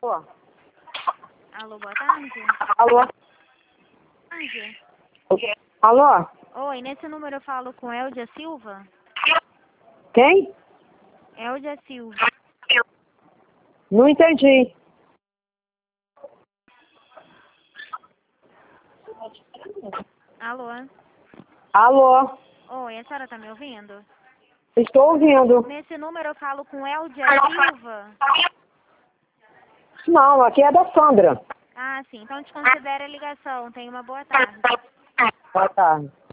Pô. Alô, boa tarde. Alô? Tarde. Alô? Oi, nesse número eu falo com Eldia Silva? Quem? Eldia Silva. Não entendi. Alô? Alô? Oi, a senhora tá me ouvindo? Estou ouvindo. Nesse número eu falo com Eldia Silva? Não, aqui é da Sandra. Ah, sim. Então desconsidere a ligação. Tenha uma boa tarde. Boa tarde.